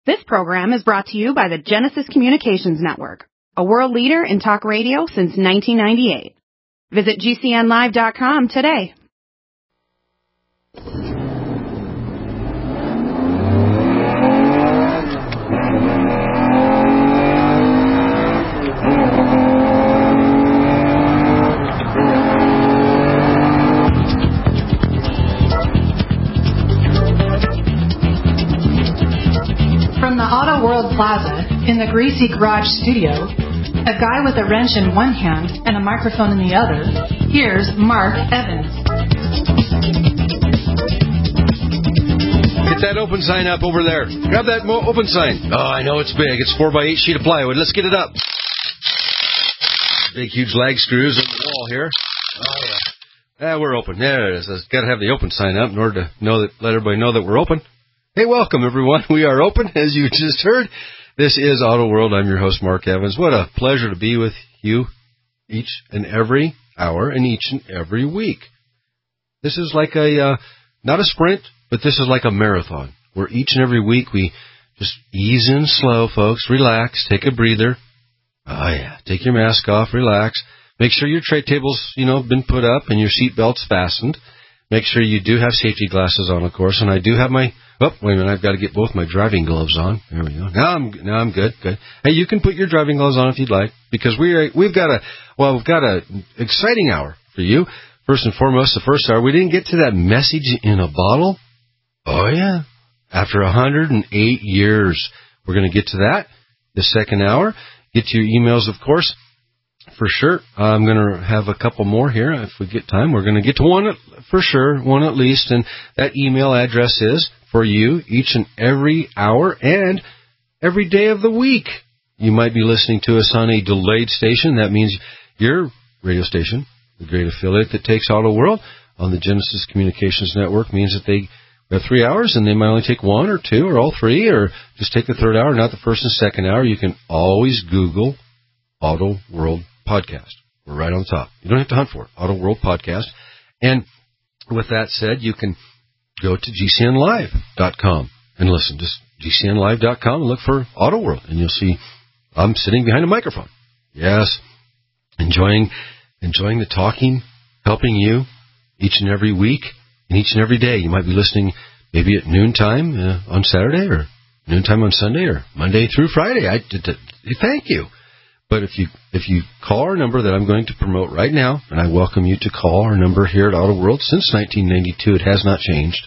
This program is brought to you by the Genesis Communications Network, a world leader in talk radio since 1998. Visit GCNlive.com today. From the Auto World Plaza in the Greasy Garage studio, a guy with a wrench in one hand and a microphone in the other, here's Mark Evans. Get that open sign up over there. Grab that open sign. Oh, I know it's big. It's 4x8 sheet of plywood. Let's get it up. Big, huge lag screws on the wall here. Oh, yeah. We're open. There it is. I've got to have the open sign up in order to let everybody know that we're open. Hey, welcome, everyone. We are open, as you just heard. This is Auto World. I'm your host, Mark Evans. What a pleasure to be with you each and every hour and each and every week. This is like not a sprint, but this is like a marathon, where each and every week we just ease in slow, folks. Relax. Take a breather. Oh, yeah. Take your mask off. Relax. Make sure your tray table's, been put up and your seat belt's fastened. Make sure you do have safety glasses on, of course, and I do have my... Oh, wait a minute, I've got to get both my driving gloves on. There we go. Now I'm good. Hey, you can put your driving gloves on if you'd like, because we've got an exciting hour for you. First and foremost, the first hour, we didn't get to that message in a bottle. Oh, yeah. After 108 years, we're going to get to that. The second hour, get to your emails, of course. For sure. I'm going to have a couple more here. If we get time, we're going to get to one for sure, one at least. And that email address is for you each and every hour and every day of the week. You might be listening to us on a delayed station. That means your radio station, the great affiliate that takes Auto World on the Genesis Communications Network, means that they have 3 hours and they might only take one or two or all three, or just take the third hour, not the first and second hour. You can always Google Auto World Podcast. We're right on top. You don't have to hunt for it. Auto World Podcast. And with that said, you can go to GCNlive.com and listen. Just GCNlive.com and look for Auto World, and you'll see I'm sitting behind a microphone. Yes, enjoying the talking, helping you each and every week and each and every day. You might be listening maybe at noontime on Saturday, or noontime on Sunday, or Monday through Friday. Thank you. But if you call our number that I'm going to promote right now, and I welcome you to call our number here at Auto World since 1992, it has not changed,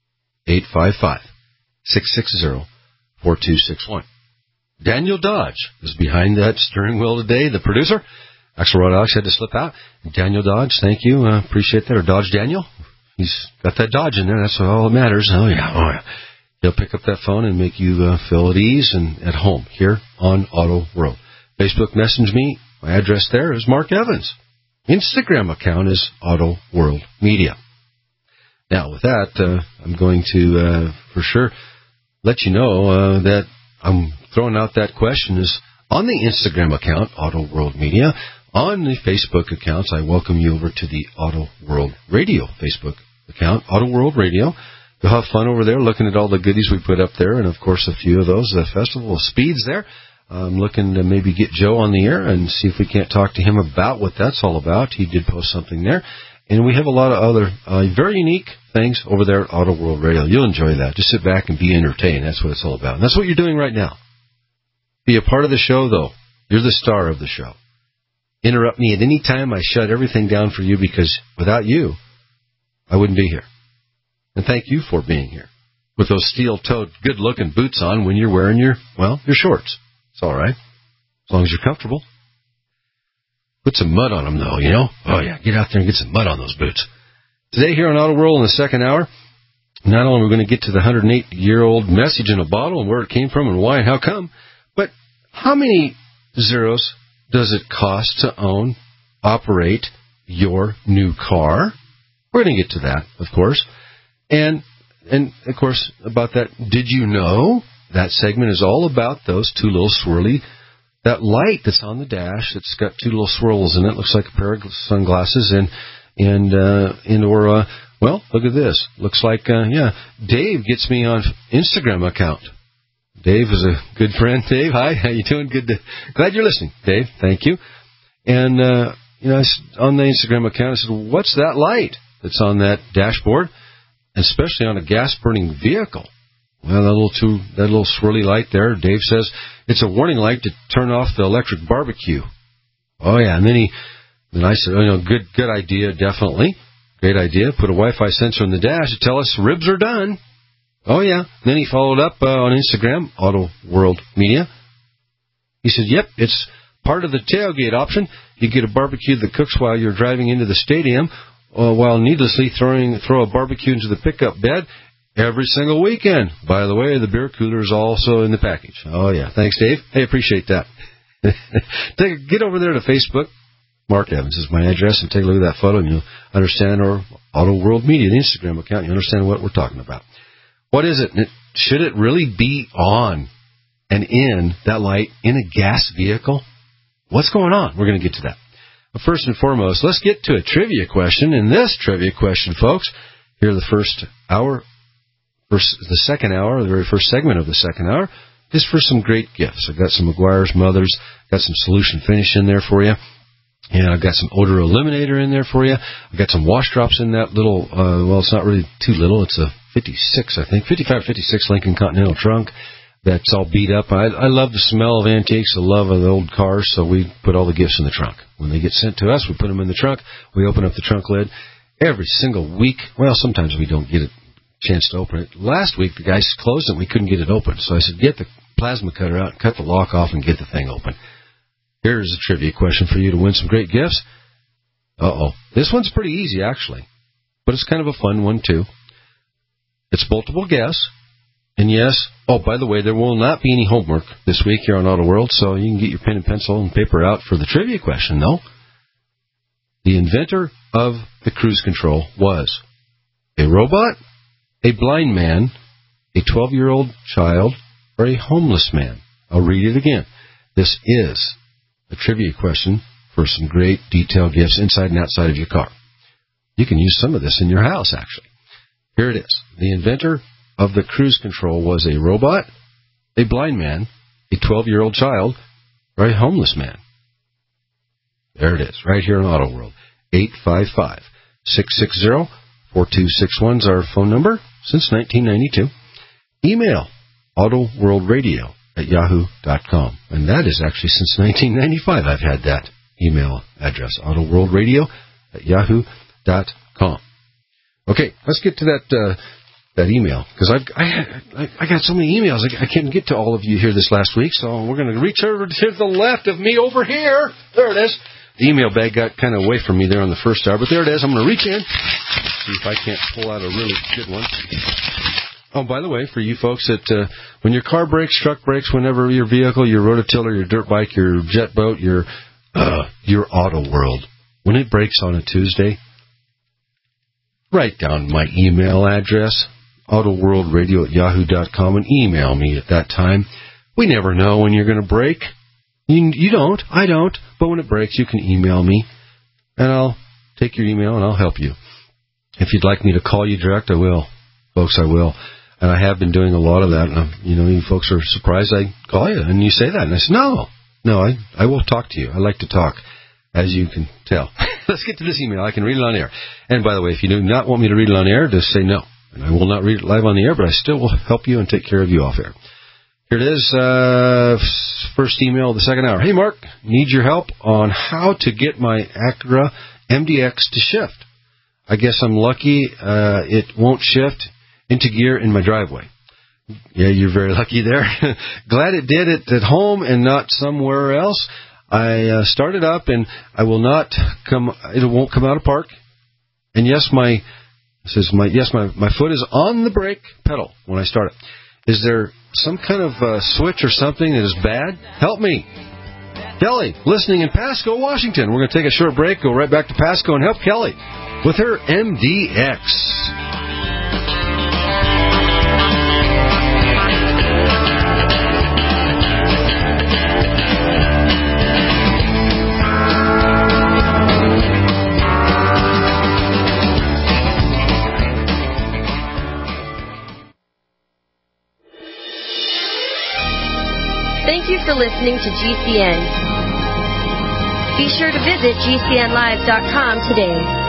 855-660-4261. Daniel Dodge is behind that steering wheel today, the producer. Axelrod Alex had to slip out. Daniel Dodge, thank you. Appreciate that. Or Dodge Daniel. He's got that Dodge in there. That's all that matters. Oh, yeah. He'll pick up that phone and make you feel at ease and at home here on Auto World. Facebook message me. My address there is Mark Evans. Instagram account is Auto World Media. Now, with that, I'm going to, for sure, let you know that I'm throwing out that question is on the Instagram account, Auto World Media. On the Facebook accounts, I welcome you over to the Auto World Radio Facebook account, Auto World Radio. You'll have fun over there looking at all the goodies we put up there, and, of course, a few of those, the Festival of Speeds there. I'm looking to maybe get Joe on the air and see if we can't talk to him about what that's all about. He did post something there. And we have a lot of other very unique things over there at Auto World Radio. You'll enjoy that. Just sit back and be entertained. That's what it's all about. And that's what you're doing right now. Be a part of the show, though. You're the star of the show. Interrupt me at any time. I shut everything down for you, because without you, I wouldn't be here. And thank you for being here with those steel-toed, good-looking boots on when you're wearing your shorts. It's all right, as long as you're comfortable. Put some mud on them, though, Oh, yeah, get out there and get some mud on those boots. Today here on Auto World in the second hour, not only are we going to get to the 108-year-old message in a bottle and where it came from and why and how come, but how many zeros does it cost to operate your new car? We're going to get to that, of course. And of course, about that, did you know? That segment is all about those two little swirly, that light that's on the dash that's got two little swirls in it. Looks like a pair of sunglasses. Well, look at this. Looks like, Dave gets me on Instagram account. Dave is a good friend. Dave, hi. How you doing? Glad you're listening, Dave. Thank you. And, on the Instagram account, I said, what's that light that's on that dashboard, especially on a gas-burning vehicle? Well, that little swirly light there, Dave says, it's a warning light to turn off the electric barbecue. Oh, yeah. And then I said, good idea, definitely. Great idea. Put a Wi-Fi sensor on the dash to tell us ribs are done. Oh, yeah. Then he followed up on Instagram, Auto World Media. He said, yep, it's part of the tailgate option. You get a barbecue that cooks while you're driving into the stadium, while needlessly throw a barbecue into the pickup bed every single weekend. By the way, the beer cooler is also in the package. Oh, yeah. Thanks, Dave. Hey, appreciate that. Get over there to Facebook. Mark Evans is my address, and take a look at that photo, and you'll understand, or Auto World Media, the Instagram account, you understand what we're talking about. What is it? Should it really be on and in that light in a gas vehicle? What's going on? We're going to get to that. But first and foremost, let's get to a trivia question. And this trivia question, folks, here the first hour, the second hour, the very first segment of the second hour, is for some great gifts. I've got some McGuire's Mothers, got some Solution Finish in there for you. And I've got some odor eliminator in there for you. I've got some wash drops in that little, it's not really too little. It's a 56, I think, 55, 56 Lincoln Continental trunk that's all beat up. I love the smell of antiques, the love of the old cars, so we put all the gifts in the trunk. When they get sent to us, we put them in the trunk. We open up the trunk lid every single week. Well, sometimes we don't get a chance to open it. Last week, the guys closed it. We couldn't get it open. So I said, get the plasma cutter out, cut the lock off, and get the thing open. Here's a trivia question for you to win some great gifts. This one's pretty easy, actually. But it's kind of a fun one, too. It's multiple guess. And yes, by the way, there will not be any homework this week here on Auto World, so you can get your pen and pencil and paper out for the trivia question, though. The inventor of the cruise control was a robot, a blind man, a 12-year-old child, or a homeless man. I'll read it again. This is a trivia question for some great detailed gifts inside and outside of your car. You can use some of this in your house, actually. Here it is. The inventor of the cruise control was a robot, a blind man, a 12-year-old child, or a homeless man. There it is, right here in Auto World. 855-660-4261 is our phone number since 1992. Email autoworldradio@yahoo.com. And that is actually since 1995 I've had that email address, autoworldradio@yahoo.com. Okay, let's get to that email, because I got so many emails. I can't get to all of you here this last week, so we're going to reach over to the left of me over here. There it is. The email bag got kind of away from me there on the first hour, but there it is. I'm going to reach in, see if I can't pull out a really good one. Oh, by the way, for you folks that when your car breaks, truck breaks, whenever your vehicle, your rototiller, your dirt bike, your jet boat, your Auto World, when it breaks on a Tuesday, write down my email address, autoworldradio@yahoo.com, and email me at that time. We never know when you're going to break. You don't. I don't. But when it breaks, you can email me, and I'll take your email, and I'll help you. If you'd like me to call you direct, I will. Folks, I will. And I have been doing a lot of that. And, you folks are surprised I call you, and you say that. And I said, no, I will talk to you. I like to talk, as you can tell. Let's get to this email. I can read it on air. And by the way, if you do not want me to read it on air, just say no. And I will not read it live on the air, but I still will help you and take care of you off air. Here it is, first email of the second hour. Hey, Mark, need your help on how to get my Acura MDX to shift. I guess I'm lucky it won't shift into gear in my driveway. Yeah, you're very lucky there. Glad it did it at home and not somewhere else. I started up and it won't come out of park. And yes, my foot is on the brake pedal when I start it. Is there some kind of switch or something that is bad? Help me. Kelly, listening in Pasco, Washington. We're going to take a short break, go right back to Pasco, and help Kelly with her MDX. Thank you for listening to GCN. Be sure to visit GCNlive.com today.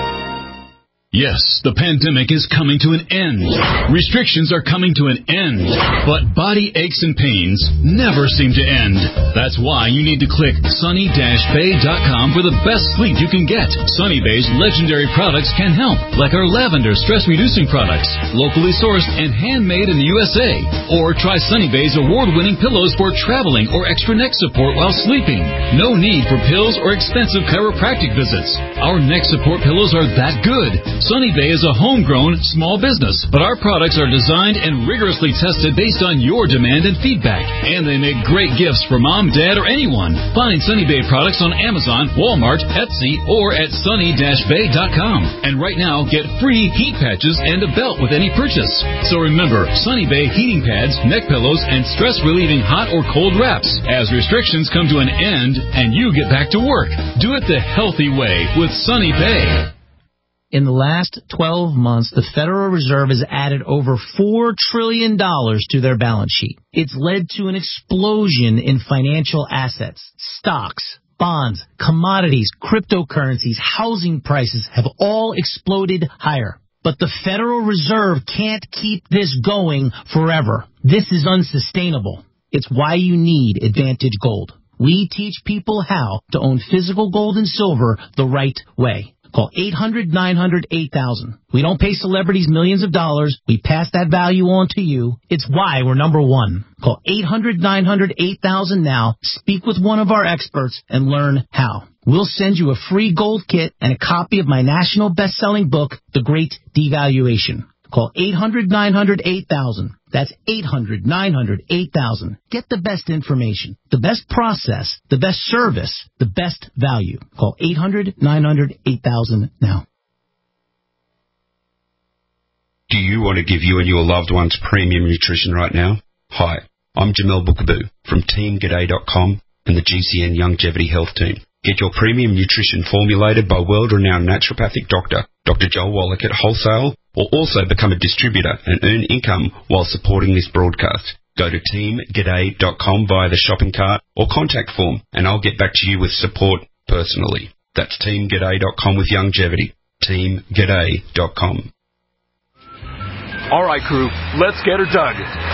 Yes, the pandemic is coming to an end. Restrictions are coming to an end. But body aches and pains never seem to end. That's why you need to click sunny-bay.com for the best sleep you can get. Sunny Bay's legendary products can help, like our lavender stress-reducing products, locally sourced and handmade in the USA. Or try Sunny Bay's award-winning pillows for traveling or extra neck support while sleeping. No need for pills or expensive chiropractic visits. Our neck support pillows are that good. Sunny Bay is a homegrown small business, but our products are designed and rigorously tested based on your demand and feedback. And they make great gifts for mom, dad, or anyone. Find Sunny Bay products on Amazon, Walmart, Etsy, or at sunny-bay.com. And right now, get free heat patches and a belt with any purchase. So remember, Sunny Bay heating pads, neck pillows, and stress-relieving hot or cold wraps. As restrictions come to an end and you get back to work, do it the healthy way with Sunny Bay. In the last 12 months, the Federal Reserve has added over $4 trillion to their balance sheet. It's led to an explosion in financial assets. Stocks, bonds, commodities, cryptocurrencies, housing prices have all exploded higher. But the Federal Reserve can't keep this going forever. This is unsustainable. It's why you need Advantage Gold. We teach people how to own physical gold and silver the right way. Call 800-900-8000. We don't pay celebrities millions of dollars. We pass that value on to you. It's why we're number one. Call 800-900-8000 now. Speak with one of our experts and learn how. We'll send you a free gold kit and a copy of my national best-selling book, The Great Devaluation. Call 800-900-8000. That's 800-900-8000. Get the best information, the best process, the best service, the best value. Call 800-900-8000 now. Do you want to give you and your loved ones premium nutrition right now? Hi, I'm Jamel Bookaboo from TeamG'day.com and the GCN Longevity Health Team. Get your premium nutrition formulated by world-renowned naturopathic doctor, Dr. Joel Wallach at wholesale, or also become a distributor and earn income while supporting this broadcast. Go to teamg'day.com via the shopping cart or contact form, and I'll get back to you with support personally. That's teamg'day.com with longevity. teamg'day.com. All right, crew, let's get her dug.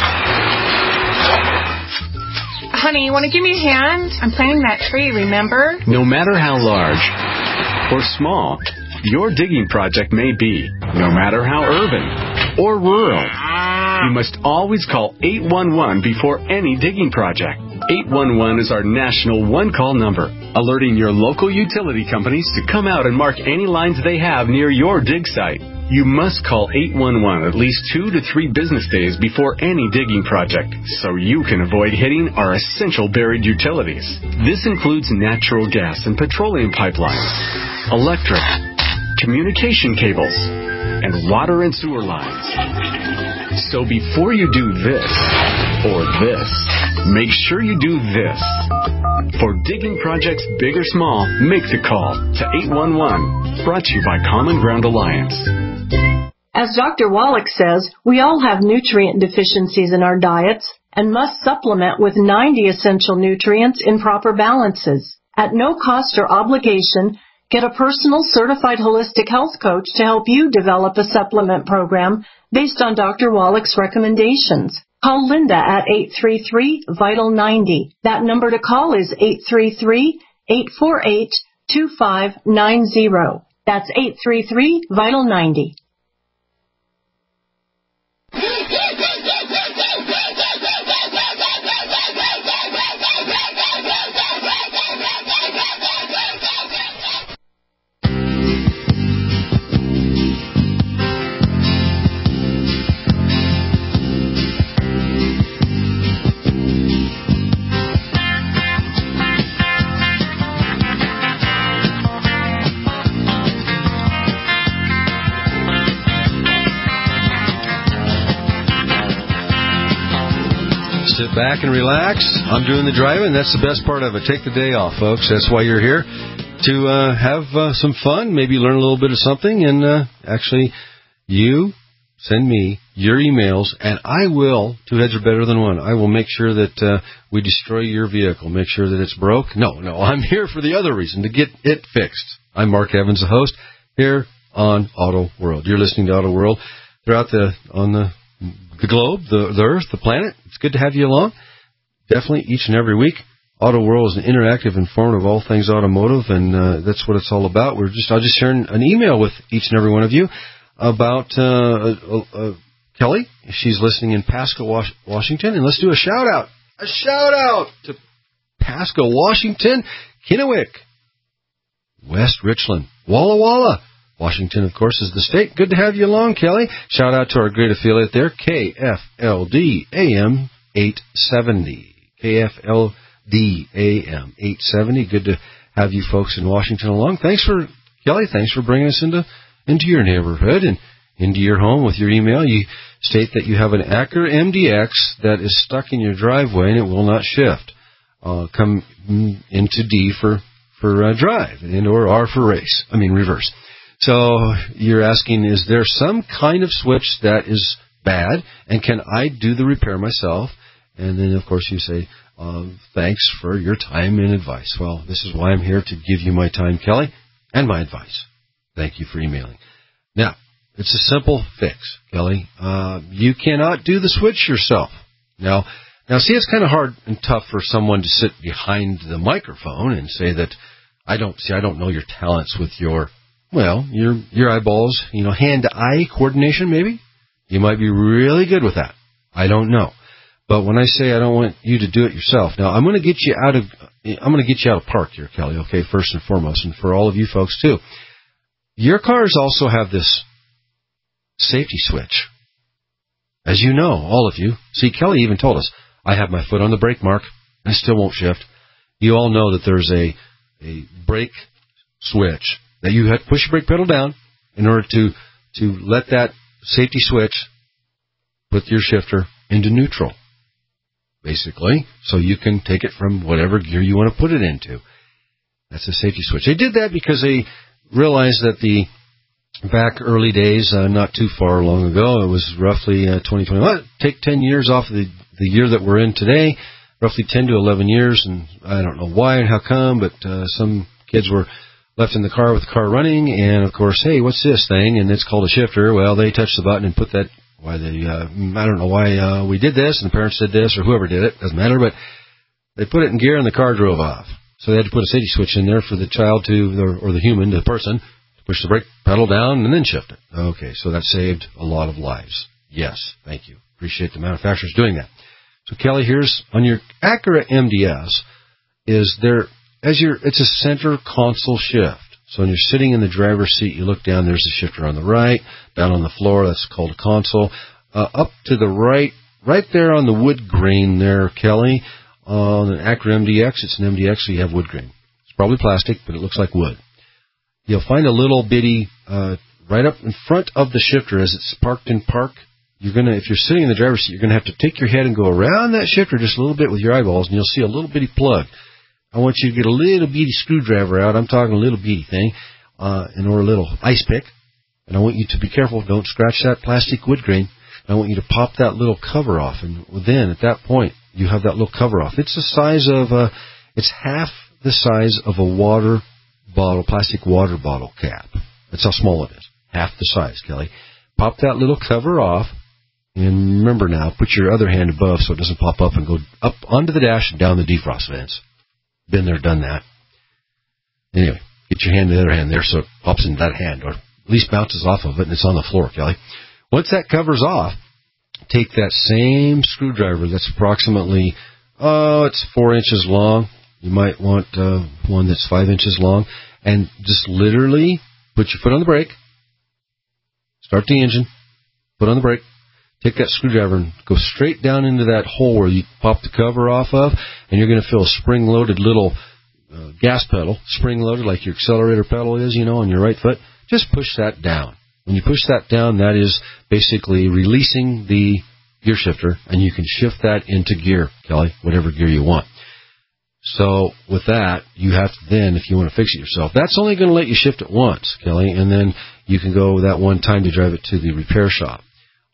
Honey, you want to give me a hand? I'm planting that tree, remember? No matter how large or small your digging project may be, no matter how urban or rural, you must always call 811 before any digging project. 811 is our national one-call number, alerting your local utility companies to come out and mark any lines they have near your dig site. You must call 811 at least 2 to 3 business days before any digging project so you can avoid hitting our essential buried utilities. This includes natural gas and petroleum pipelines, electric, communication cables, and water and sewer lines. So before you do this or this, make sure you do this. For digging projects big or small, make the call to 811. Brought to you by Common Ground Alliance. As Dr. Wallach says, we all have nutrient deficiencies in our diets and must supplement with 90 essential nutrients in proper balances. At no cost or obligation, get a personal certified holistic health coach to help you develop a supplement program based on Dr. Wallach's recommendations. Call Linda at 833-VITAL-90. That number to call is 833-848-2590. That's 833-VITAL-90. Sit back and relax. I'm doing the driving. That's the best part of it. Take the day off, folks. That's why you're here, to have some fun, maybe learn a little bit of something, and actually you send me your emails, and I will, two heads are better than one, I will make sure that we destroy your vehicle, make sure that it's broke. No, I'm here for the other reason, to get it fixed. I'm Mark Evans, the host, here on Auto World. You're listening to Auto World throughout the globe, the Earth, the planet. It's good to have you along. Definitely each and every week. Auto World is an interactive, informative, all things automotive, and that's what it's all about. I'll just share an email with each and every one of you about Kelly. She's listening in Pasco, Washington, and let's do a shout out. A shout out to Pasco, Washington, Kennewick, West Richland, Walla Walla. Washington, of course, is the state. Good to have you along, Kelly. Shout out to our great affiliate there, KFLD AM 870. KFLD AM 870. Good to have you folks in Washington along. Kelly, thanks for bringing us into your neighborhood and into your home with your email. You state that you have an Acura MDX that is stuck in your driveway and it will not shift. Come into D for drive and or R for reverse. So you're asking, is there some kind of switch that is bad, and can I do the repair myself? And then, of course, you say, thanks for your time and advice. Well, this is why I'm here, to give you my time, Kelly, and my advice. Thank you for emailing. Now, it's a simple fix, Kelly. You cannot do the switch yourself. Now, see, it's kind of hard and tough for someone to sit behind the microphone and say that I don't know your talents with your eyeballs, hand-to-eye coordination, maybe. You might be really good with that. I don't know. But when I say I don't want you to do it yourself, now I'm going to get you out of park here, Kelly, okay, first and foremost, and for all of you folks too. Your cars also have this safety switch. As you know, all of you. See, Kelly even told us, I have my foot on the brake, Mark, and it still won't shift. You all know that there's a brake switch that you have to push your brake pedal down in order to let that safety switch put your shifter into neutral, basically, so you can take it from whatever gear you want to put it into. That's a safety switch. They did that because they realized that back early days, not too far long ago, it was roughly 2021. Take 10 years off of the year that we're in today, roughly 10 to 11 years, and I don't know why and how come, but some kids were left in the car with the car running, and of course, hey, what's this thing? And it's called a shifter. Well, they touched the button and put that. I don't know why we did this, and the parents did this, or whoever did it. Doesn't matter, but they put it in gear, and the car drove off. So they had to put a safety switch in there for the child or the human, the person, to push the brake pedal down and then shift it. Okay, so that saved a lot of lives. Yes, thank you. Appreciate the manufacturers doing that. So Kelly, here's on your Acura MDS, it's a center console shift. So when you're sitting in the driver's seat, you look down, there's a shifter on the right. Down on the floor, that's called a console. Up to the right there on the wood grain there, Kelly, on an Acura MDX, it's an MDX, so you have wood grain. It's probably plastic, but it looks like wood. You'll find a little bitty, right up in front of the shifter as it's parked in park. If you're sitting in the driver's seat, you're going to have to take your head and go around that shifter just a little bit with your eyeballs, and you'll see a little bitty plug. I want you to get a little bitty screwdriver out. I'm talking a little bitty thing, or a little ice pick. And I want you to be careful. Don't scratch that plastic wood grain. And I want you to pop that little cover off. And then at that point, you have that little cover off. It's it's half the size of a water bottle, plastic water bottle cap. That's how small it is. Half the size, Kelly. Pop that little cover off. And remember now, put your other hand above so it doesn't pop up and go up onto the dash and down the defrost vents. Been there, done that. Anyway, get your hand in the other hand there so it pops into that hand, or at least bounces off of it and it's on the floor, Kelly. Once that cover's off, take that same screwdriver that's approximately, it's 4 inches long. You might want one that's 5 inches long, and just literally put your foot on the brake, start the engine, foot on the brake, take that screwdriver and go straight down into that hole where you pop the cover off of, and you're going to feel a spring-loaded little gas pedal, spring-loaded like your accelerator pedal is, on your right foot. Just push that down. When you push that down, that is basically releasing the gear shifter, and you can shift that into gear, Kelly, whatever gear you want. So with that, you have to then, if you want to fix it yourself, that's only going to let you shift it once, Kelly, and then you can go that one time to drive it to the repair shop.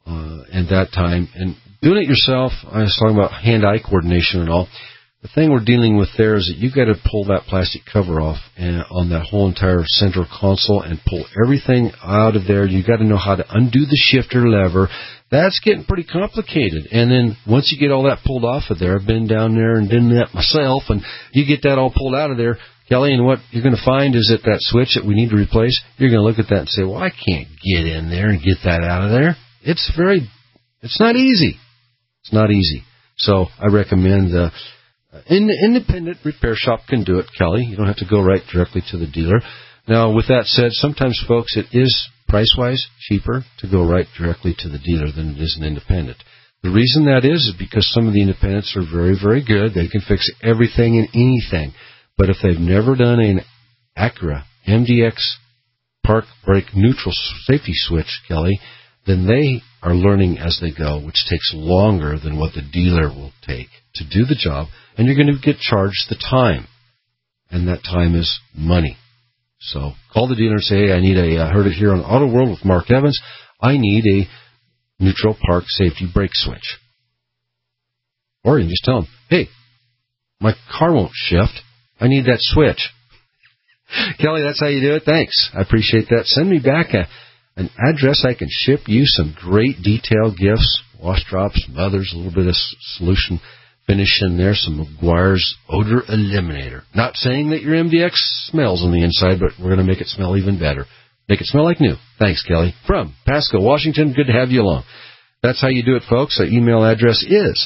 and that time. And doing it yourself, I was talking about hand-eye coordination and all. The thing we're dealing with there is that you've got to pull that plastic cover off on that whole entire center console and pull everything out of there. You've got to know how to undo the shifter lever. That's getting pretty complicated. And then once you get all that pulled off of there, I've been down there and done that myself, and you get that all pulled out of there, Kelly, and what you're going to find is that switch that we need to replace, you're going to look at that and say, well, I can't get in there and get that out of there. It's not easy. It's not easy. So I recommend independent repair shop can do it, Kelly. You don't have to go right directly to the dealer. Now, with that said, sometimes, folks, it is price-wise cheaper to go right directly to the dealer than it is an independent. The reason that is because some of the independents are very, very good. They can fix everything and anything. But if they've never done an Acura MDX park brake neutral safety switch, Kelly, then they are learning as they go, which takes longer than what the dealer will take to do the job, and you're going to get charged the time, and that time is money. So call the dealer and say, hey, I heard it here on Auto World with Mark Evans, I need a neutral park safety brake switch. Or you can just tell them, hey, my car won't shift, I need that switch. Kelly, that's how you do it. Thanks. I appreciate that. Send me back an address. I can ship you some great detailed gifts, wash drops, mothers, a little bit of solution finish in there, some McGuire's Odor Eliminator. Not saying that your MDX smells on the inside, but we're going to make it smell even better. Make it smell like new. Thanks, Kelly. From Pasco, Washington, good to have you along. That's how you do it, folks. Our email address is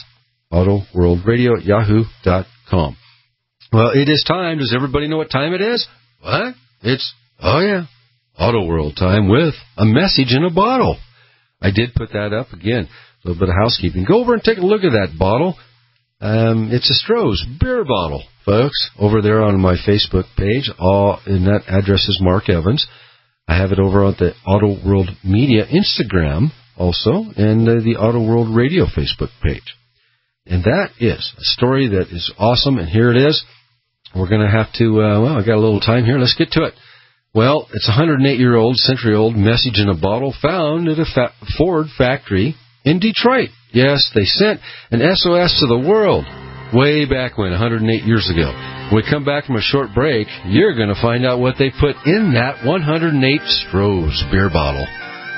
autoworldradio@yahoo.com. Well, it is time. Does everybody know what time it is? What? It's, Auto World time with a message in a bottle. I did put that up again. A little bit of housekeeping. Go over and take a look at that bottle. It's a Stroh's beer bottle, folks, over there on my Facebook page. And that address is Mark Evans. I have it over on the Auto World Media Instagram also, and the Auto World Radio Facebook page. And that is a story that is awesome, and here it is. We're going to have to, I got a little time here. Let's get to it. Well, it's a 108-year-old, century-old message in a bottle found at a Ford factory in Detroit. Yes, they sent an SOS to the world way back when, 108 years ago. When we come back from a short break, you're going to find out what they put in that 108 Stroh's beer bottle.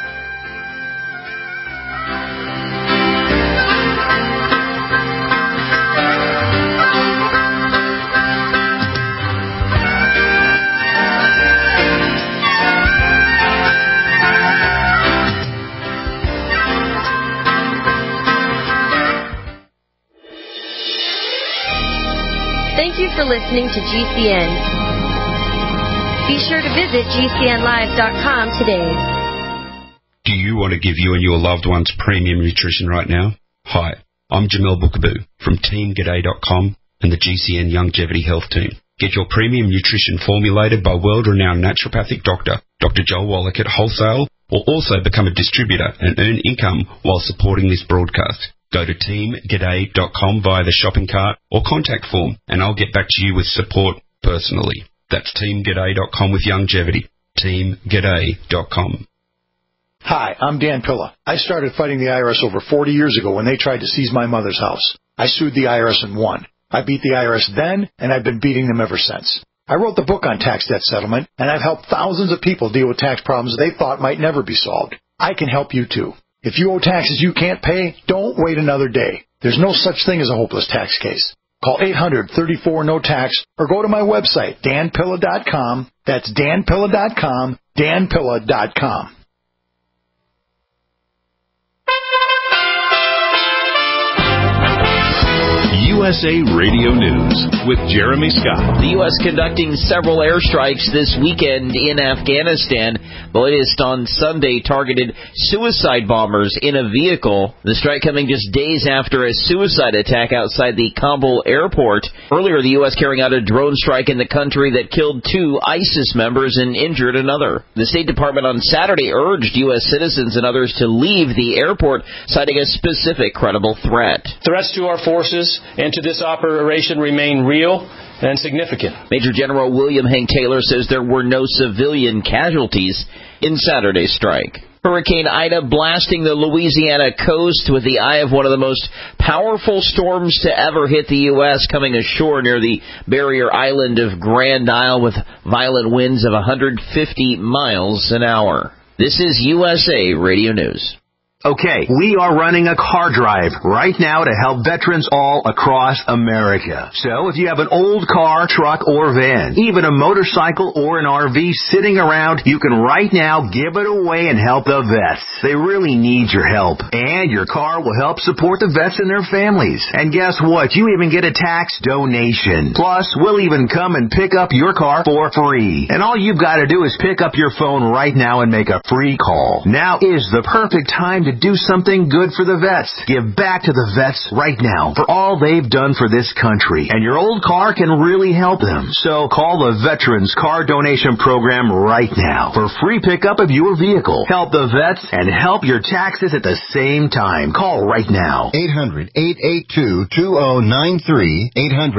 Thank you for listening to GCN. Be sure to visit GCNlive.com today. Do you want to give you and your loved ones premium nutrition right now? Hi, I'm Jamel Bookaboo from TeamGaday.com and the GCN Longevity Health Team. Get your premium nutrition formulated by world-renowned naturopathic doctor, Dr. Joel Wallach at wholesale, or also become a distributor and earn income while supporting this broadcast. Go to teamgaday.com via the shopping cart or contact form, and I'll get back to you with support personally. That's teamgaday.com with longevity. teamgaday.com. Hi, I'm Dan Pilla. I started fighting the IRS over 40 years ago when they tried to seize my mother's house. I sued the IRS and won. I beat the IRS then, and I've been beating them ever since. I wrote the book on tax debt settlement, and I've helped thousands of people deal with tax problems they thought might never be solved. I can help you too. If you owe taxes you can't pay, don't wait another day. There's no such thing as a hopeless tax case. Call 800-34-NO-TAX or go to my website, danpilla.com. That's danpilla.com, danpilla.com. USA Radio News with Jeremy Scott. The U.S. conducting several airstrikes this weekend in Afghanistan. The latest on Sunday targeted suicide bombers in a vehicle. The strike coming just days after a suicide attack outside the Kabul airport. Earlier, the U.S. carrying out a drone strike in the country that killed 2 ISIS members and injured another. The State Department on Saturday urged U.S. citizens and others to leave the airport, citing a specific credible threat. Threats to our forces and to this operation remain real and significant. Major General William Hank Taylor says there were no civilian casualties in Saturday's strike. Hurricane Ida blasting the Louisiana coast with the eye of one of the most powerful storms to ever hit the U.S., coming ashore near the barrier island of Grand Isle with violent winds of 150 miles an hour. This is USA Radio News. Okay, we are running a car drive right now to help veterans all across America. So if you have an old car, truck, or van, even a motorcycle or an RV sitting around, you can right now give it away and help the vets. They really need your help. And your car will help support the vets and their families. And guess what? You even get a tax donation. Plus, we'll even come and pick up your car for free. And all you've got to do is pick up your phone right now and make a free call. Now is the perfect time to do something good for the vets. Give back to the vets right now for all they've done for this country. And your old car can really help them. So call the Veterans Car Donation Program right now for free pickup of your vehicle. Help the vets and help your taxes at the same time. Call right now. 800-882-2093.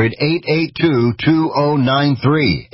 800-882-2093.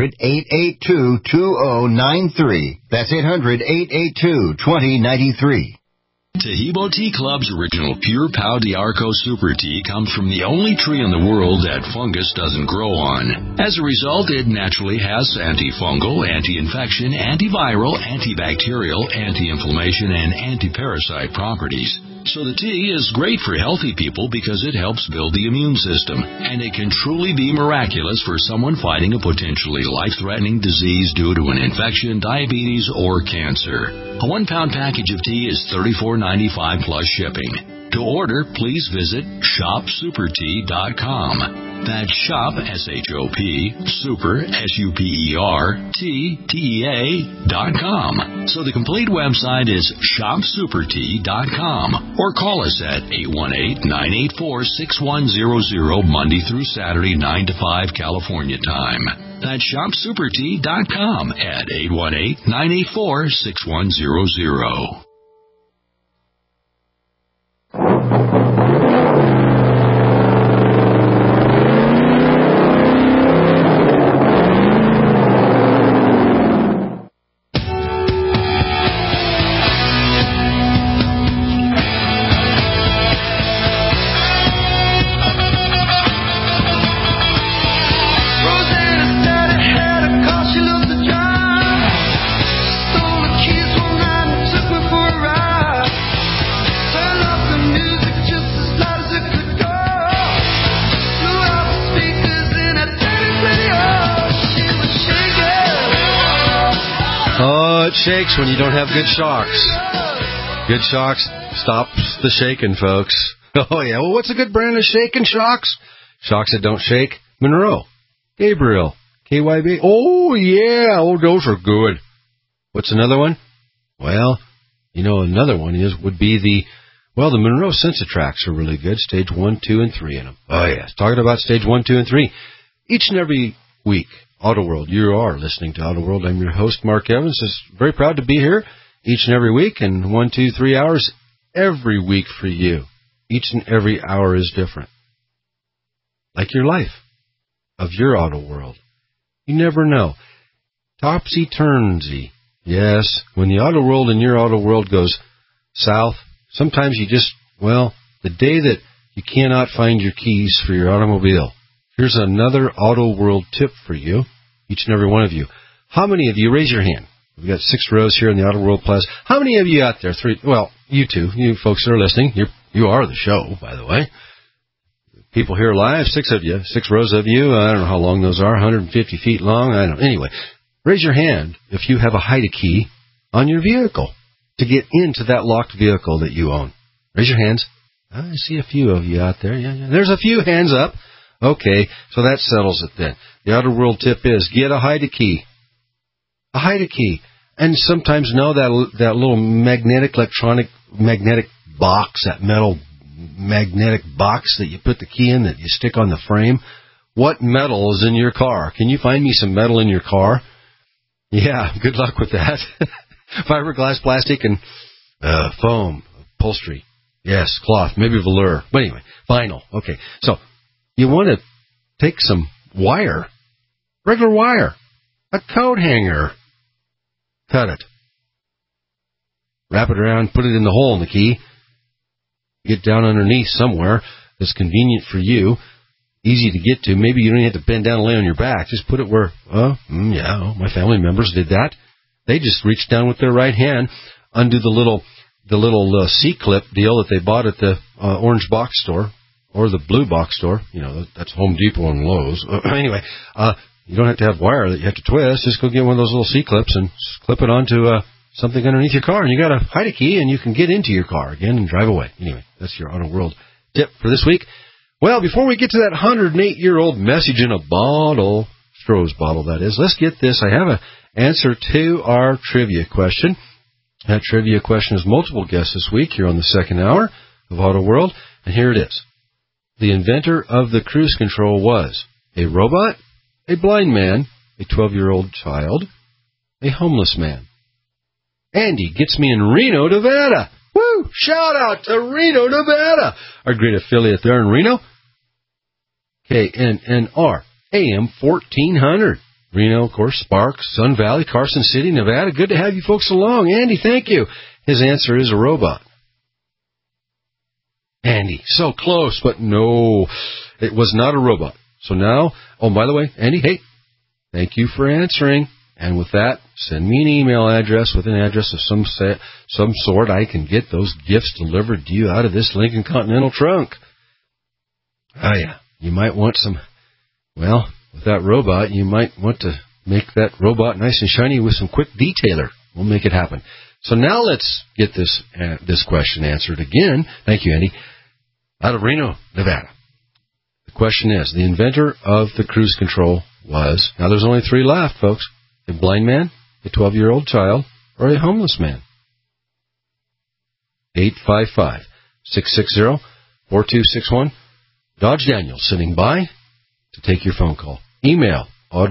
800-882-2093. That's 800-882-2093. Tahibo Tea Club's original Pure Pau d'Arco Super Tea comes from the only tree in the world that fungus doesn't grow on. As a result, it naturally has antifungal, anti-infection, antiviral, antibacterial, anti-inflammation, and anti-parasite properties. So the tea is great for healthy people because it helps build the immune system, and it can truly be miraculous for someone fighting a potentially life-threatening disease due to an infection, diabetes, or cancer. A 1-pound package of tea is $34.95 plus shipping. To order, please visit shopsupertea.com. That's shop, S-H-O-P, super, SUPERTEA.com. So the complete website is shopsupertea.com. Or call us at 818-984-6100 Monday through Saturday, 9 to 5 California time. That's shopsupertea.com at 818-984-6100. Shakes when you don't have good shocks. Good shocks stops the shaking, folks. Oh, yeah. Well, what's a good brand of shaking shocks? Shocks that don't shake. Monroe. Gabriel. KYB. Oh, yeah. Oh, those are good. What's another one? Well, another one would be the Monroe Sensitrax are really good. Stage 1, 2, and 3 in them. Oh, yeah. Talking about stage 1, 2, and 3. Each and every week. Auto World. You are listening to Auto World. I'm your host, Mark Evans. Just very proud to be here each and every week, and 1, 2, 3 hours every week for you. Each and every hour is different. Like your life of your Auto World. You never know. Topsy-turnsy. Yes, when the Auto World and your Auto World goes south, sometimes you just, the day that you cannot find your keys for your automobile, here's another Auto World tip for you, each and every one of you. How many of you, raise your hand. We've got 6 rows here in the Auto World Plaza. How many of you out there, 3, you two, you folks that are listening, you are the show, by the way. People here live, 6 of you, 6 rows of you, I don't know how long those are, 150 feet long, I don't know. Anyway, raise your hand if you have a hide key on your vehicle to get into that locked vehicle that you own. Raise your hands. I see a few of you out there. Yeah. There's a few hands up. Okay, so that settles it then. The Auto World tip is get a hide key. A hide key. And sometimes that little magnetic box, that metal magnetic box that you put the key in that you stick on the frame. What metal is in your car? Can you find me some metal in your car? Yeah, good luck with that. Fiberglass, plastic, and foam, upholstery. Yes, cloth, maybe velour. But anyway, vinyl. Okay, so you want to take some wire, regular wire, a coat hanger, cut it. wrap it around, put it in the hole in the key, get down underneath somewhere that's convenient for you, easy to get to. Maybe you don't have to bend down and lay on your back. Just put it where, my family members did that. They just reached down with their right hand, undo the little C-clip deal that they bought at the orange box store or the blue box store. That's Home Depot and Lowe's. Anyway, you don't have to have wire that you have to twist. Just go get one of those little C-clips and clip it onto something underneath your car, and you got a hide a key, and you can get into your car again and drive away. Anyway, that's your Auto World tip for this week. Well, before we get to that 108-year-old message in a bottle, Stroh's bottle, that is, let's get this. I have an answer to our trivia question. That trivia question is multiple guests this week here on the second hour of Auto World, and here it is. The inventor of the cruise control was a robot, a blind man, a 12-year-old child, a homeless man. Andy gets me in Reno, Nevada. Woo! Shout out to Reno, Nevada, our great affiliate there in Reno. KNNR, AM 1400. Reno, of course, Sparks, Sun Valley, Carson City, Nevada. Good to have you folks along. Andy, thank you. His answer is a robot. Andy, so close, but no, it was not a robot. So now, by the way, Andy, hey, thank you for answering. And with that, send me an email address with an address of some sort. I can get those gifts delivered to you out of this Lincoln Continental trunk. Oh, yeah. You might want some, with that robot, you might want to make that robot nice and shiny with some quick detailer. We'll make it happen. So now let's get this question answered again. Thank you, Andy. Out of Reno, Nevada. The question is, the inventor of the cruise control was, now there's only 3 left, folks, a blind man, a 12-year-old child, or a homeless man. 855-660-4261. Dodge Daniel sitting by to take your phone call. Email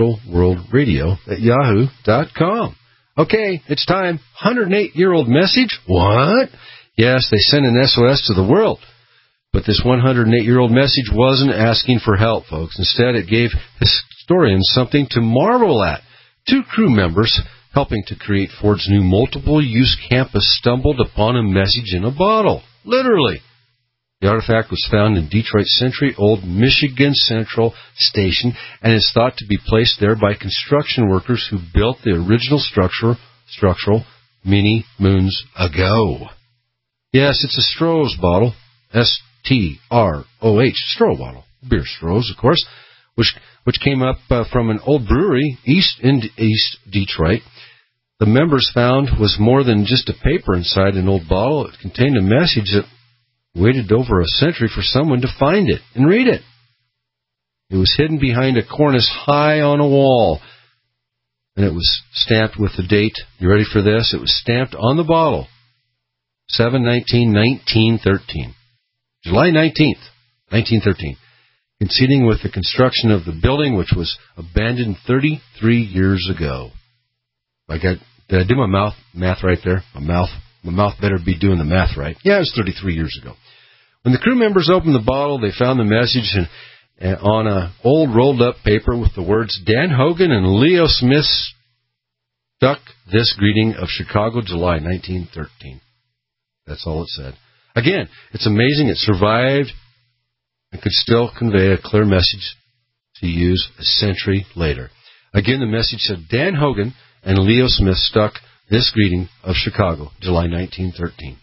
autoworldradio@yahoo.com. Okay, it's time. 108-year-old message. What? Yes, they sent an SOS to the world. But this 108-year-old message wasn't asking for help, folks. Instead, it gave historians something to marvel at. 2 crew members helping to create Ford's new multiple-use campus stumbled upon a message in a bottle. Literally. The artifact was found in Detroit's century-old Michigan Central Station and is thought to be placed there by construction workers who built the original structural many moons ago. Yes, it's a Stroh's bottle, S-T-R-O-H, Stroh bottle, beer Stroh's, of course, which came up from an old brewery in East Detroit. The members found was more than just a paper inside an old bottle. It contained a message that waited over a century for someone to find it and read it. It was hidden behind a cornice high on a wall, and it was stamped with the date. You ready for this? It was stamped on the bottle, 7/19/1913. July 19th, 1913. Coinciding with the construction of the building, which was abandoned 33 years ago. Did I do my math right there? My mouth better be doing the math right. Yeah, it was 33 years ago. When the crew members opened the bottle, they found the message on an old rolled-up paper with the words, Dan Hogan and Leo Smith stuck this greeting of Chicago, July 1913. That's all it said. Again, it's amazing it survived and could still convey a clear message to use a century later. Again, the message said, Dan Hogan and Leo Smith stuck this greeting of Chicago, July 1913.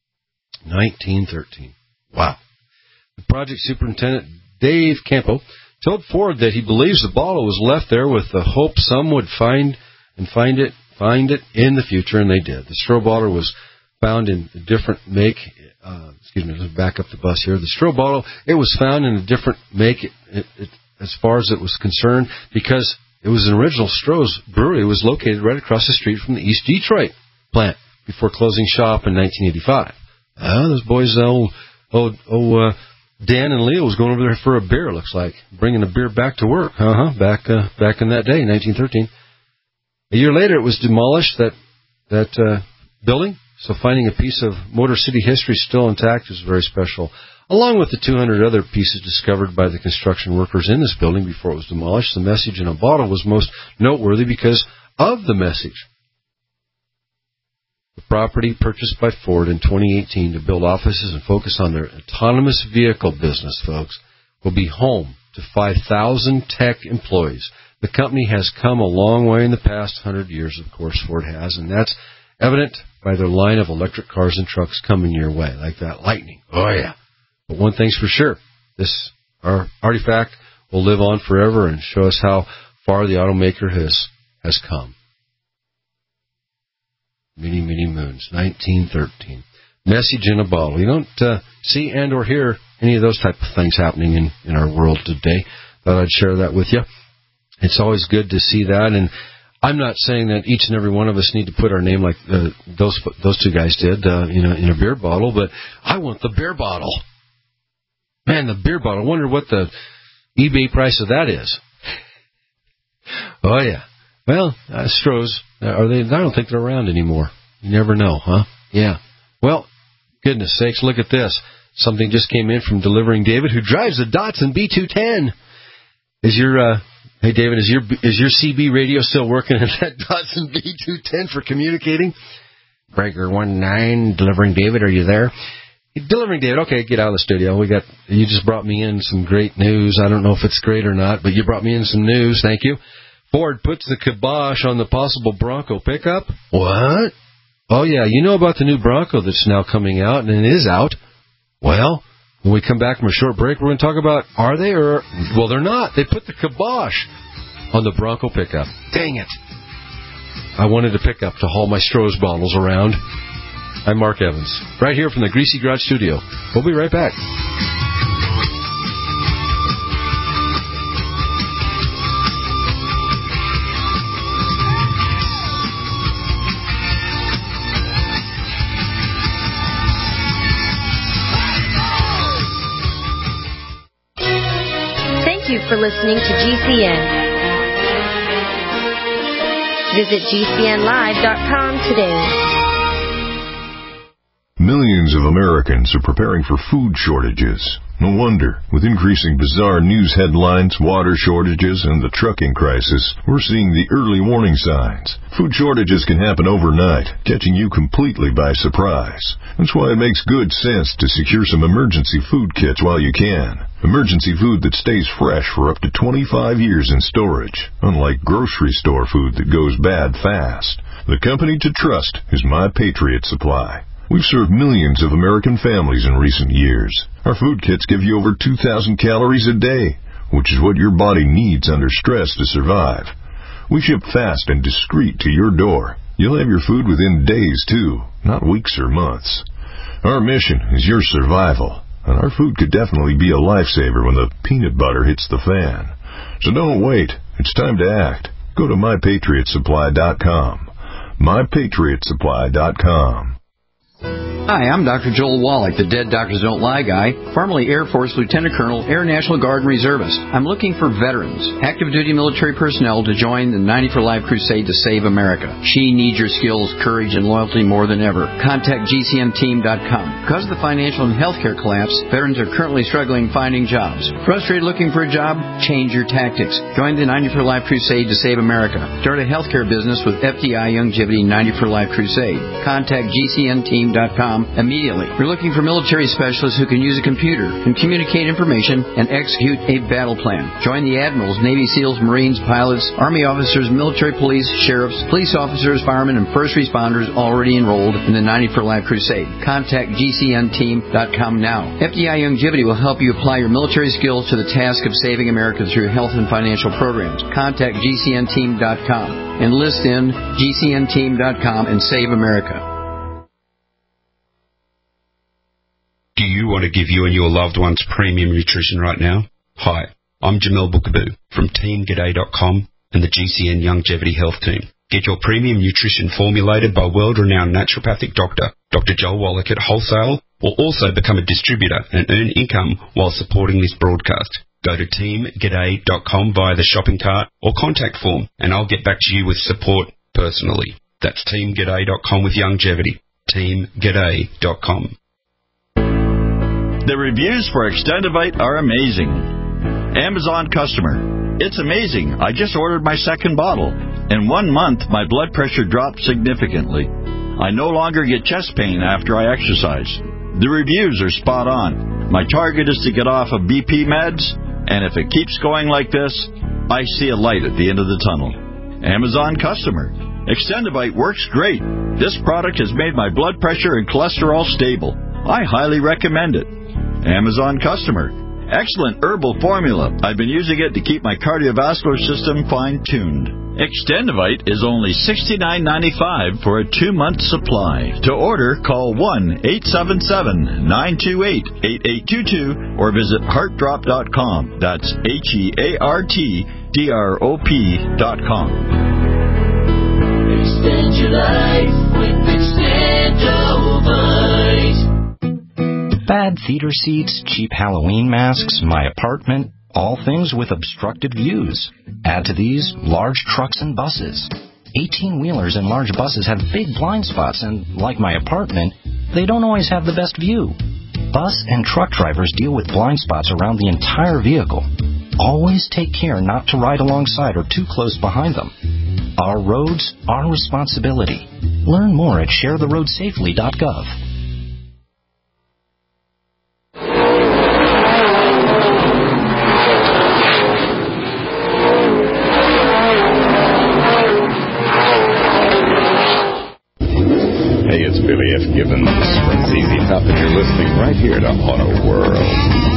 1913. Wow. The project superintendent, Dave Campo, told Ford that he believes the bottle was left there with the hope some would find it in the future, and they did. The Stroh bottle was found in a different make. Let's back up the bus here. The Stroh bottle, it was found in a different make as far as it was concerned, because it was an original Stroh's brewery. It was located right across the street from the East Detroit plant before closing shop in 1985. Those boys, Dan and Leo was going over there for a beer, looks like. Bringing a beer back to work. Back in that day, 1913. A year later, it was demolished, that building. So finding a piece of Motor City history still intact is very special. Along with the 200 other pieces discovered by the construction workers in this building before it was demolished, the message in a bottle was most noteworthy because of the message. The property purchased by Ford in 2018 to build offices and focus on their autonomous vehicle business, folks, will be home to 5,000 tech employees. The company has come a long way in the past 100 years, of course, Ford has, and that's evident by their line of electric cars and trucks coming your way, like that Lightning. Oh, yeah. But one thing's for sure, this artifact will live on forever and show us how far the automaker has come. Many, many moons, 1913. Message in a bottle. You don't see and or hear any of those type of things happening in our world today. Thought I'd share that with you. It's always good to see that, and I'm not saying that each and every one of us need to put our name like those two guys did, in a beer bottle, but I want the beer bottle. Man, the beer bottle. I wonder what the eBay price of that is. Oh, yeah. Well, Stroh's, are they? I don't think they're around anymore. You never know, huh? Yeah. Well, goodness sakes, look at this. Something just came in from Delivering David, who drives the Datsun B210. Hey, David, is your CB radio still working at that Datsun B210 for communicating? Breaker 19, Delivering David, are you there? Delivering David, okay, get out of the studio. You just brought me in some great news. I don't know if it's great or not, but you brought me in some news. Thank you. Ford puts the kibosh on the possible Bronco pickup. What? Oh, yeah, you know about the new Bronco that's now coming out, and it is out. Well, when we come back from a short break, we're going to talk about, are they or... Well, they're not. They put the kibosh on the Bronco pickup. Dang it. I wanted a pickup to haul my Stroh's bottles around. I'm Mark Evans, right here from the Greasy Garage Studio. We'll be right back. Thank you for listening to GCN. Visit GCNlive.com today. Millions of Americans are preparing for food shortages. No wonder. With increasing bizarre news headlines, water shortages, and the trucking crisis, we're seeing the early warning signs. Food shortages can happen overnight, catching you completely by surprise. That's why it makes good sense to secure some emergency food kits while you can. Emergency food that stays fresh for up to 25 years in storage, unlike grocery store food that goes bad fast. The company to trust is My Patriot Supply. We've served millions of American families in recent years. Our food kits give you over 2,000 calories a day, which is what your body needs under stress to survive. We ship fast and discreet to your door. You'll have your food within days, too, not weeks or months. Our mission is your survival, and our food could definitely be a lifesaver when the peanut butter hits the fan. So don't wait. It's time to act. Go to MyPatriotSupply.com. MyPatriotSupply.com. Hi, I'm Dr. Joel Wallach, the Dead Doctors Don't Lie guy, formerly Air Force Lieutenant Colonel, Air National Guard and Reservist. I'm looking for veterans, active duty military personnel to join the 90 for Life crusade to save America. She needs your skills, courage, and loyalty more than ever. Contact GCNteam.com. Because of the financial and healthcare collapse, veterans are currently struggling finding jobs. Frustrated looking for a job? Change your tactics. Join the 90 for Life crusade to save America. Start a healthcare business with FDI Youngevity 90 for Life crusade. Contact GCNteam.com immediately. We're looking for military specialists who can use a computer, can communicate information, and execute a battle plan. Join the admirals, Navy SEALs, Marines, pilots, Army officers, military police, sheriffs, police officers, firemen, and first responders already enrolled in the 90 for Life crusade. Contact GCNteam.com now. FDI Youngevity will help you apply your military skills to the task of saving America through health and financial programs. Contact GCNteam.com. Enlist in GCNteam.com and save America. Do you want to give you and your loved ones premium nutrition right now? Hi, I'm Jamel Bookaboo from TeamGaday.com and the GCN Youngevity Health Team. Get your premium nutrition formulated by world-renowned naturopathic doctor, Dr. Joel Wallach at wholesale, or also become a distributor and earn income while supporting this broadcast. Go to TeamGaday.com via the shopping cart or contact form, and I'll get back to you with support personally. That's TeamGaday.com with Youngevity. TeamGaday.com. The reviews for Extendivite are amazing. Amazon customer. It's amazing. I just ordered my second bottle. In 1 month, my blood pressure dropped significantly. I no longer get chest pain after I exercise. The reviews are spot on. My target is to get off of BP meds, and if it keeps going like this, I see a light at the end of the tunnel. Amazon customer. Extendivite works great. This product has made my blood pressure and cholesterol stable. I highly recommend it. Amazon customer. Excellent herbal formula. I've been using it to keep my cardiovascular system fine-tuned. Extendivite is only $69.95 for a 2-month supply. To order, call 1-877-928-8822 or visit heartdrop.com. That's HEARTDROP.com. Extend your life with Extendivite. Bad theater seats, cheap Halloween masks, my apartment, all things with obstructed views. Add to these large trucks and buses. 18-wheelers and large buses have big blind spots, and like my apartment, they don't always have the best view. Bus and truck drivers deal with blind spots around the entire vehicle. Always take care not to ride alongside or too close behind them. Our roads, our responsibility. Learn more at sharetheroadsafely.gov. Hey, it's Billy F. Gibbons from ZZ Top, and you're listening right here to Auto World.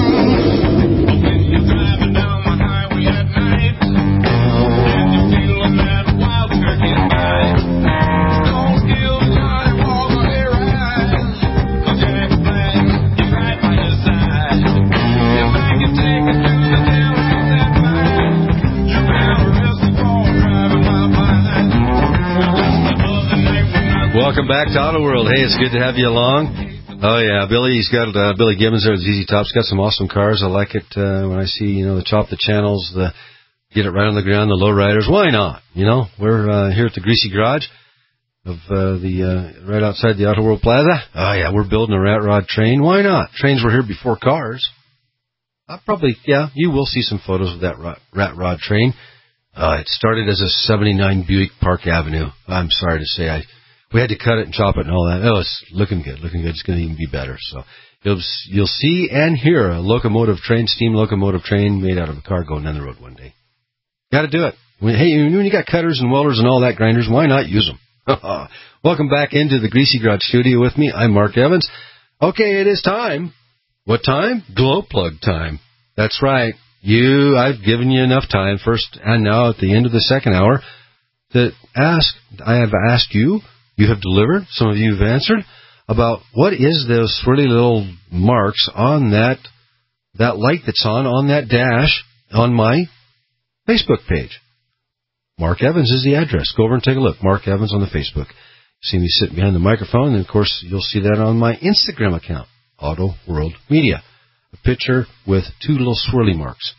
Welcome back to Auto World. Hey, it's good to have you along. Oh, yeah, Billy Gibbons there at ZZ Top's got some awesome cars. I like it when I see, the chop the channels, the get it right on the ground, the low riders. Why not? We're here at the Greasy Garage of right outside the Auto World Plaza. Oh, yeah, we're building a rat rod train. Why not? Trains were here before cars. You will see some photos of that rat rod train. It started as a 79 Buick Park Avenue. I'm sorry to say we had to cut it and chop it and all that. Oh, it's looking good. It's going to even be better. So you'll see and hear a steam locomotive train made out of a car going down the road one day. Got to do it. When you got cutters and welders and all that, grinders, why not use them? Welcome back into the Greasy Garage studio with me. I'm Mark Evans. Okay, it is time. What time? Glow plug time. That's right. I've given you enough time, first and now at the end of the second hour, to ask. I have asked you. You have delivered, some of you have answered, about what is those swirly little marks on that light that's on that dash on my Facebook page. Mark Evans is the address. Go over and take a look. Mark Evans on the Facebook. See me sitting behind the microphone, and of course you'll see that on my Instagram account, Auto World Media. A picture with two little swirly marks.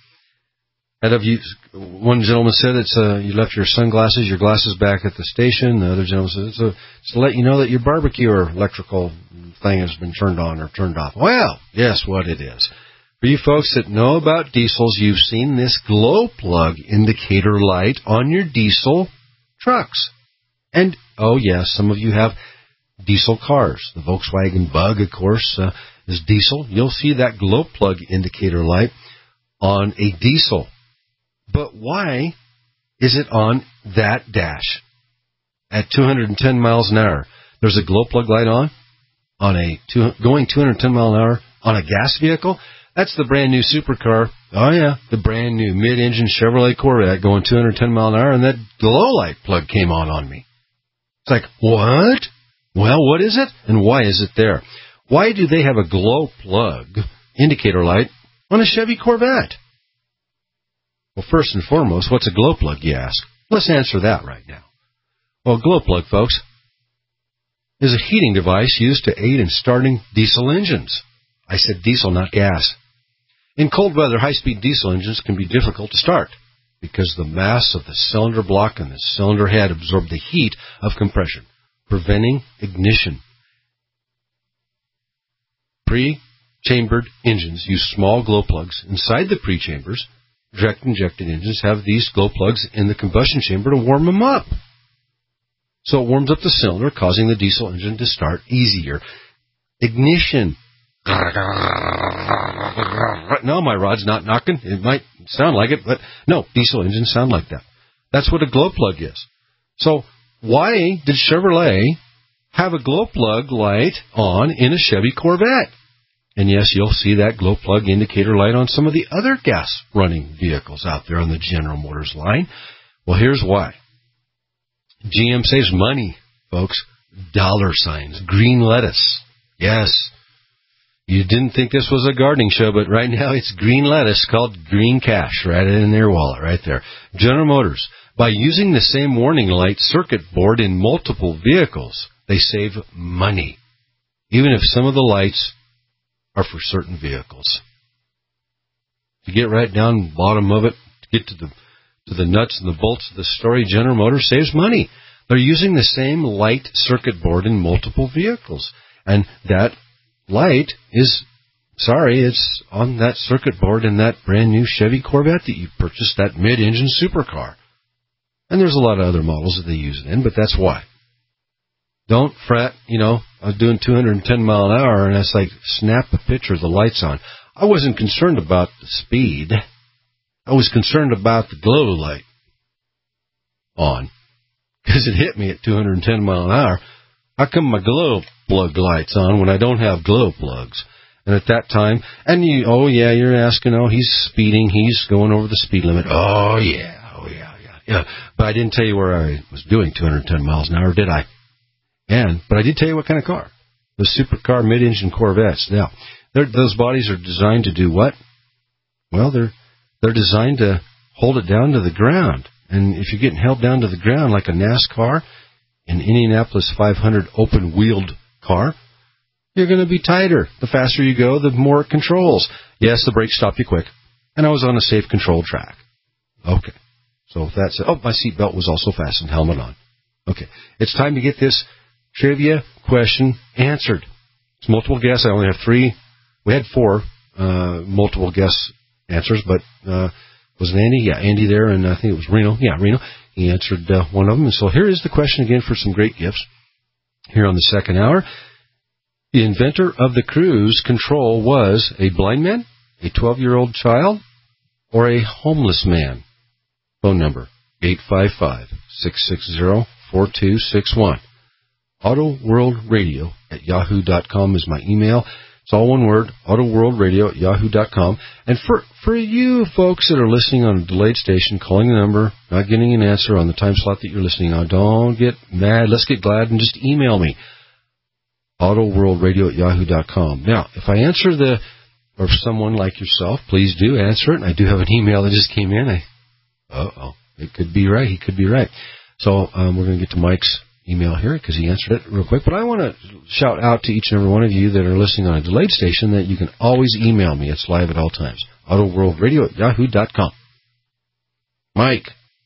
One gentleman said you left your your glasses back at the station. The other gentleman said it's to let you know that your barbecue or electrical thing has been turned on or turned off. Well, guess what it is. For you folks that know about diesels, you've seen this glow plug indicator light on your diesel trucks. And, oh yes, some of you have diesel cars. The Volkswagen Bug, of course, is diesel. You'll see that glow plug indicator light on a diesel. But why is it on that dash at 210 miles an hour? There's a glow plug light on going 210 miles an hour on a gas vehicle. That's the brand new supercar. Oh, yeah, the brand new mid-engine Chevrolet Corvette going 210 miles an hour, and that glow light plug came on me. It's like, what? Well, what is it, and why is it there? Why do they have a glow plug indicator light on a Chevy Corvette? Well, first and foremost, what's a glow plug, you ask? Let's answer that right now. Well, a glow plug, folks, is a heating device used to aid in starting diesel engines. I said diesel, not gas. In cold weather, high-speed diesel engines can be difficult to start because the mass of the cylinder block and the cylinder head absorb the heat of compression, preventing ignition. Pre-chambered engines use small glow plugs inside the pre-chambers. Direct injected engines have these glow plugs in the combustion chamber to warm them up. So it warms up the cylinder, causing the diesel engine to start easier. Ignition. No, my rod's not knocking. It might sound like it, but no, diesel engines sound like that. That's what a glow plug is. So why did Chevrolet have a glow plug light on in a Chevy Corvette? And yes, you'll see that glow plug indicator light on some of the other gas-running vehicles out there on the General Motors line. Well, here's why. GM saves money, folks. Dollar signs, green lettuce. Yes. You didn't think this was a gardening show, but right now it's green lettuce called green cash right in their wallet right there. General Motors, by using the same warning light circuit board in multiple vehicles, they save money, even if some of the lights are for certain vehicles. To get right down the bottom of it, to get to the nuts and the bolts of the story, General Motors saves money. They're using the same light circuit board in multiple vehicles. And that light is, it's on that circuit board in that brand new Chevy Corvette that you purchased, that mid-engine supercar. And there's a lot of other models that they use it in, but that's why. Don't fret, I'm doing 210 mile an hour, and it's like, snap a picture, the light's on. I wasn't concerned about the speed. I was concerned about the glow light on, because it hit me at 210 mile an hour. How come my glow plug light's on when I don't have glow plugs? And at that time, and you're asking, he's speeding, he's going over the speed limit. Oh, yeah. But I didn't tell you where I was doing 210 miles an hour, did I? But I did tell you what kind of car. The supercar mid-engine Corvettes. Now, those bodies are designed to do what? Well, they're designed to hold it down to the ground. And if you're getting held down to the ground like a NASCAR, an Indianapolis 500 open-wheeled car, you're going to be tighter. The faster you go, the more it controls. Yes, the brakes stop you quick. And I was on a safe controlled track. Okay. So if that's it. Oh, my seatbelt was also fastened, helmet on. Okay. It's time to get this trivia question answered. It's multiple guess. I only have 3. We had 4 multiple guess answers, but was it Andy? Yeah, Andy there, and I think it was Reno. Yeah, Reno. He answered one of them. And so here is the question again for some great gifts here on the second hour. The inventor of the cruise control was a blind man, a 12-year-old child, or a homeless man? Phone number, 855-660-4261. AutoWorldRadio@yahoo.com is my email. It's all one word, AutoWorldRadio@yahoo.com. And for you folks that are listening on a delayed station, calling the number, not getting an answer on the time slot that you're listening on, don't get mad. Let's get glad and just email me. AutoWorldRadio@yahoo.com. Now, if I answer or someone like yourself, please do answer it. And I do have an email that just came in. It could be right. He could be right. So we're going to get to Mike's email here because he answered it real quick. But I want to shout out to each and every one of you that are listening on a delayed station that you can always email me. It's live at all times. AutoWorldRadio@yahoo.com. Mike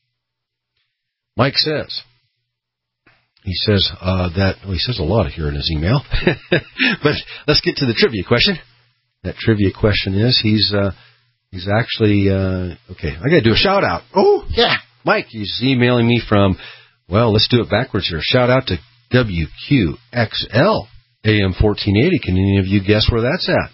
says, he says he says a lot here in his email. But let's get to the trivia question. That trivia question is, he's actually, okay, I got to do a shout out. Oh, yeah. Mike, he's emailing me from, well, let's do it backwards here. Shout out to WQXL AM 1480. Can any of you guess where that's at?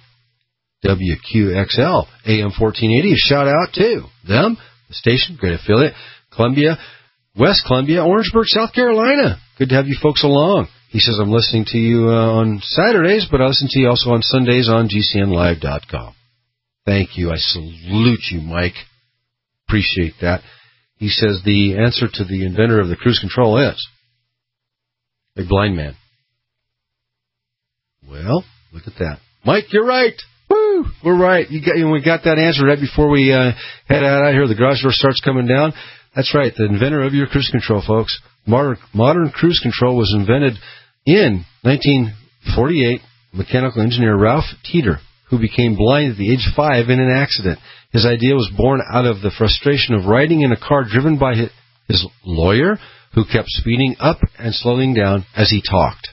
WQXL AM 1480. Shout out to them, the station, great affiliate, Columbia, West Columbia, Orangeburg, South Carolina. Good to have you folks along. He says, I'm listening to you on Saturdays, but I listen to you also on Sundays on GCNlive.com. Thank you. I salute you, Mike. Appreciate that. He says the answer to the inventor of the cruise control is a blind man. Well, look at that. Mike, you're right. Woo! We're right. We got that answer right before we head out here. The garage door starts coming down. That's right. The inventor of your cruise control, folks. Modern cruise control was invented in 1948. Mechanical engineer Ralph Teeter, who became blind at the age of 5 in an accident. His idea was born out of the frustration of riding in a car driven by his lawyer, who kept speeding up and slowing down as he talked.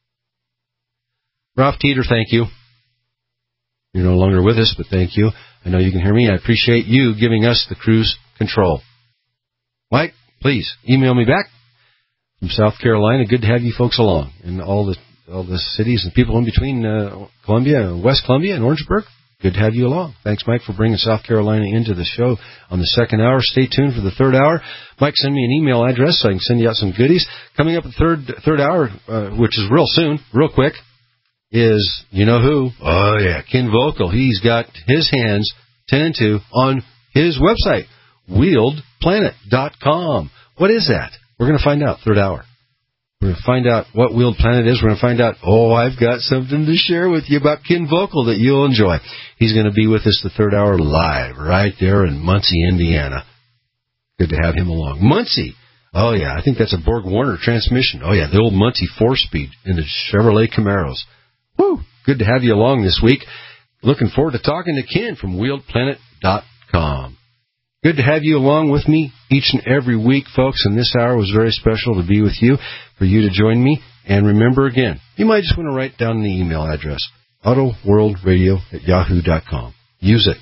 Ralph Teeter, thank you. You're no longer with us, but thank you. I know you can hear me. I appreciate you giving us the cruise control. Mike, please email me back. from South Carolina. Good to have you folks along, and all the cities and people in between Columbia, West Columbia, and Orangeburg. Good to have you along. Thanks, Mike, for bringing South Carolina into the show on the second hour. Stay tuned for the third hour. Mike, send me an email address so I can send you out some goodies. Coming up the third hour, which is real soon, real quick, is, you know who? Oh, yeah, Ken Vocal. He's got his hands tended to on his website, WheeledPlanet.com. What is that? We're going to find out third hour. We're going to find out what Wheeled Planet is. We're going to find out, I've got something to share with you about Ken Vocal that you'll enjoy. He's going to be with us the third hour live right there in Muncie, Indiana. Good to have him along. Muncie. Oh, yeah, I think that's a Borg Warner transmission. Oh, yeah, the old Muncie 4-speed in the Chevrolet Camaros. Woo! Good to have you along this week. Looking forward to talking to Ken from WheeledPlanet.com. Good to have you along with me each and every week, folks, and this hour was very special to be with you, for you to join me. And remember again, you might just want to write down the email address, autoworldradio@yahoo.com. Use it,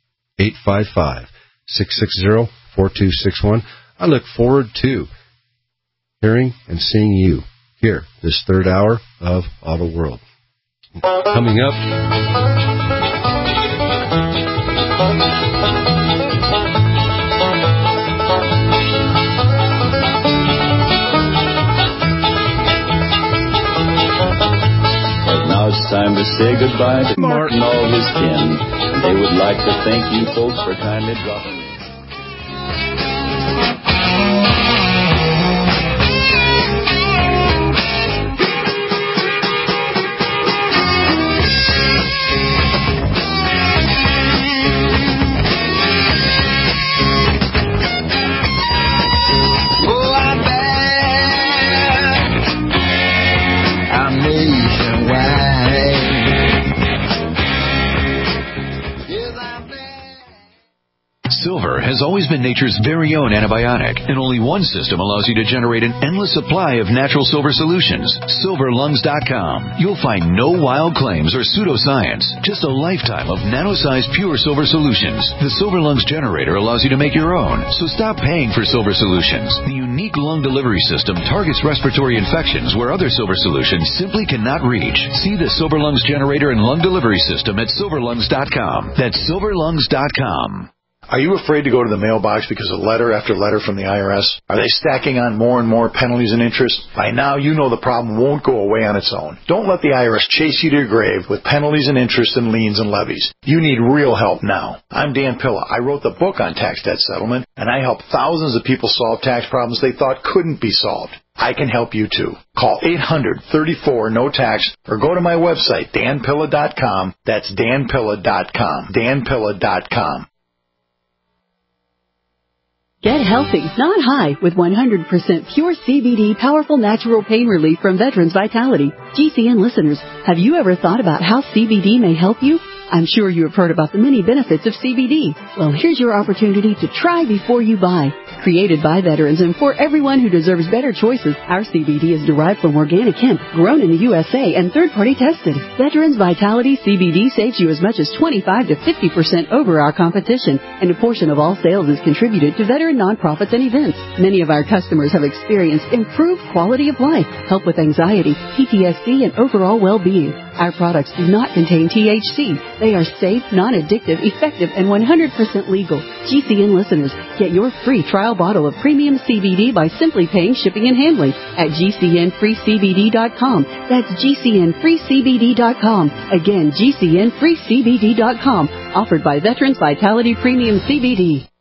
855-660-4261. I look forward to hearing and seeing you here this third hour of Auto World. Coming up, now it's time to say goodbye to Mark and all his kin. They would like to thank you folks for kindly dropping in. Silver has always been nature's very own antibiotic, and only one system allows you to generate an endless supply of natural silver solutions. SilverLungs.com. You'll find no wild claims or pseudoscience, just a lifetime of nano-sized pure silver solutions. The Silver Lungs generator allows you to make your own, so stop paying for silver solutions. The unique lung delivery system targets respiratory infections where other silver solutions simply cannot reach. See the Silver Lungs generator and lung delivery system at SilverLungs.com. That's SilverLungs.com. Are you afraid to go to the mailbox because of letter after letter from the IRS? Are they stacking on more and more penalties and interest? By now, you know the problem won't go away on its own. Don't let the IRS chase you to your grave with penalties and interest and liens and levies. You need real help now. I'm Dan Pilla. I wrote the book on tax debt settlement, and I help thousands of people solve tax problems they thought couldn't be solved. I can help you too. Call 800-34-NO-TAX or go to my website, danpilla.com. That's danpilla.com. danpilla.com. Get healthy, not high, with 100% pure CBD powerful natural pain relief from Veterans Vitality. GCN listeners, have you ever thought about how CBD may help you? I'm sure you have heard about the many benefits of CBD. Well, here's your opportunity to try before you buy. Created by veterans and for everyone who deserves better choices, our CBD is derived from organic hemp, grown in the USA, and third-party tested. Veterans Vitality CBD saves you as much as 25 to 50% over our competition, and a portion of all sales is contributed to veteran nonprofits and events. Many of our customers have experienced improved quality of life, help with anxiety, PTSD, and overall well-being. Our products do not contain THC. They are safe, non-addictive, effective, and 100% legal. GCN listeners, get your free trial bottle of premium CBD by simply paying shipping and handling at GCNFreeCBD.com. That's GCNFreeCBD.com. Again, GCNFreeCBD.com. Offered by Veterans Vitality Premium CBD.